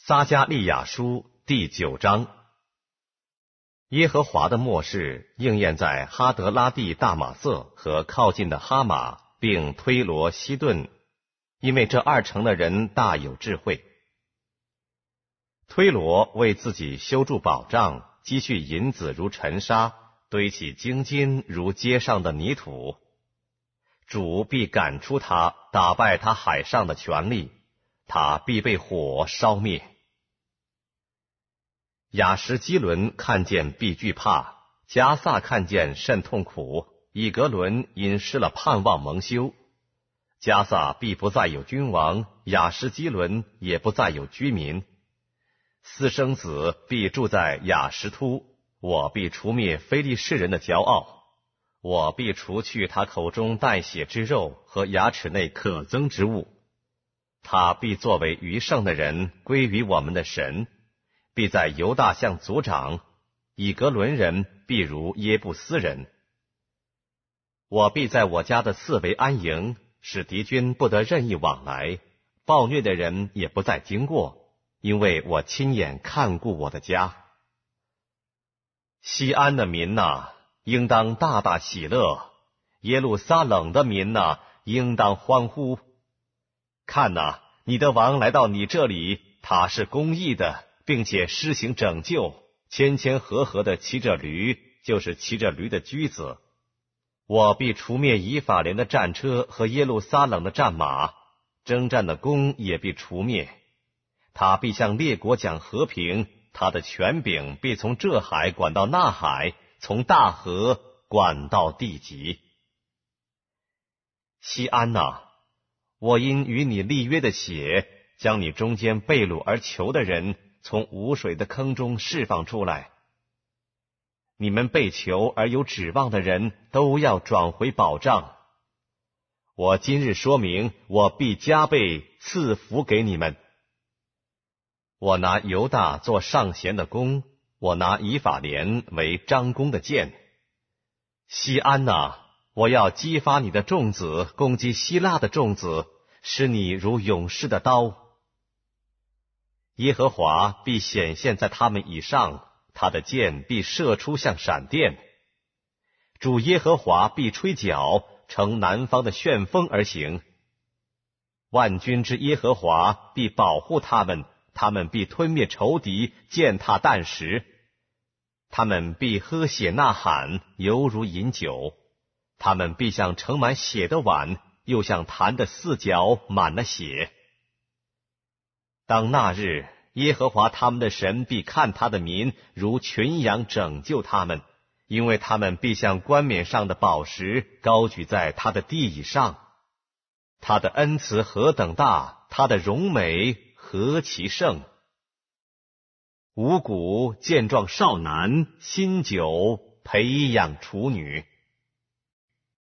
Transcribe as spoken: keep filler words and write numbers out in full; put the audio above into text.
撒迦利亚书第九章。耶和华的默示应验在哈德拉地大马色和靠近的哈马，并推罗西顿，因为这二城的人大有智慧。推罗为自己修筑保障，积蓄银子如尘沙，堆起精金如街上的泥土。主必赶出他，打败他海上的权力，他必被火烧灭。雅什基伦看见必惧怕，迦萨看见甚痛苦，以格伦因失了盼望蒙羞。迦萨必不再有君王，雅什基伦也不再有居民。私生子必住在雅什突，我必除灭非利士人的骄傲，我必除去他口中带血之肉和牙齿内可憎之物。他必作为余剩的人归于我们的神，必在犹大向族长，以格伦人必如耶布斯人。我必在我家的四围安营，使敌军不得任意往来，暴虐的人也不再经过，因为我亲眼看顾我的家。西安的民哪，应当大大喜乐；耶路撒冷的民哪，应当欢呼。看哪，你的王来到你这里，他是公义的，并且施行拯救，谦谦和和的骑着驴，就是骑着驴的驹子。我必除灭以法莲的战车和耶路撒冷的战马，征战的弓也必除灭。他必向列国讲和平，他的权柄必从这海管到那海，从大河管到地极。西安哪，我因与你立约的血，将你中间被掳而囚的人从无水的坑中释放出来。你们被囚而有指望的人都要转回保障。我今日说明，我必加倍赐福给你们。我拿犹大做上弦的弓，我拿以法莲为张弓的箭。西安哪，我要激发你的众子，攻击希腊的众子，使你如勇士的刀。耶和华必显现在他们以上，他的箭必射出像闪电。主耶和华必吹角，乘南方的旋风而行。万军之耶和华必保护他们，他们必吞灭仇敌，践踏啖食。他们必喝血呐喊，犹如饮酒。他们必像盛满血的碗，又像坛的四角满了血。当那日，耶和华他们的神必看他的民如群羊，拯救他们，因为他们必像冠冕上的宝石，高举在他的地以上。他的恩慈何等大，他的荣美何其盛！五谷健壮少男，新酒培养处女。